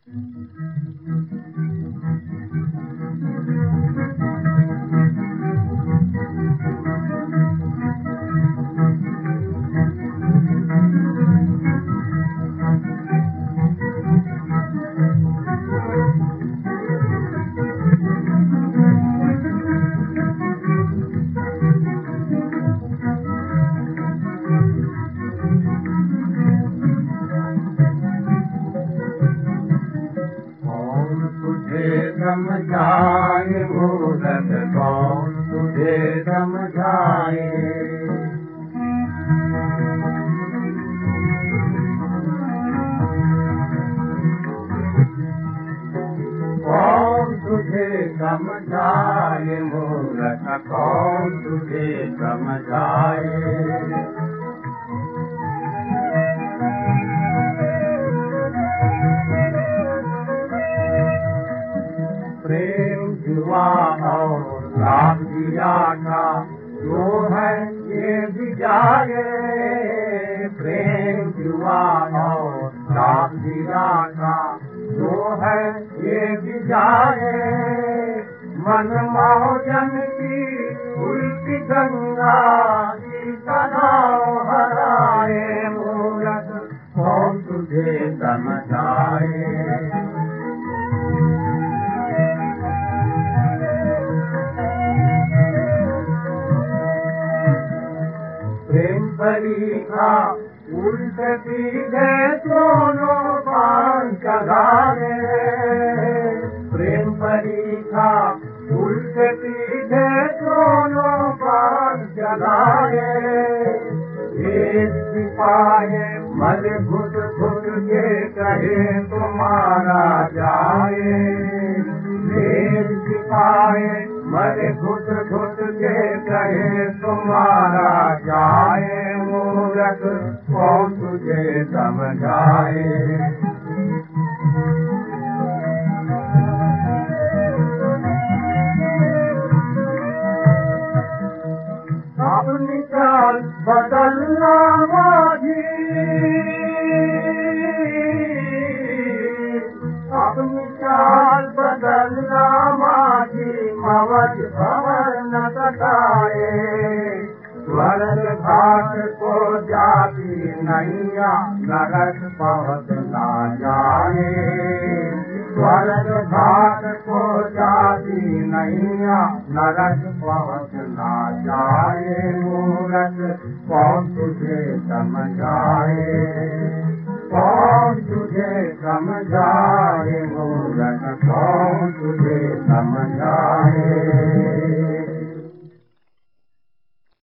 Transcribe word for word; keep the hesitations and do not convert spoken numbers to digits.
समझाए मूरत कौन तुझे समझाए। कौन तुझे समझाए मूरत कौन तुझे समझाए। प्रेम जुआ और लाभ दिया का जो है ये भी जाए। प्रेम जुआ और लाभ दिया का जो है ये भी जाए। मन मौजन की उल्टी गंगा की तनाव हराए। मूरत कौन तुझे समझाए। प्रेम परीक्षा उल्ट सीधे दोनों पान चढ़ाए। प्रेम परीक्षा उल्ट सीधे दोनों पान चढ़ाए। एक सिपाही मर घुट घुट के कहे तुम्हारा जाए। एक सिपाही मरे घुट घुट के कहे तुम्हारा जाए। मूरत कौन तुझे समझाए। अपनी चाल बदलना माझी। अपनी चाल बदलना माझी मवज भवर न सताए। स्वर्ग घाट को जाती नैया नरक पहुँच ना जाए। स्वर्ग घाट को जाती नैया नरक पहुँच ना जाए। मूरत कौन तुझे समझाए। कौन तुझे समझाए। मूरत कौन तुझे समझाए।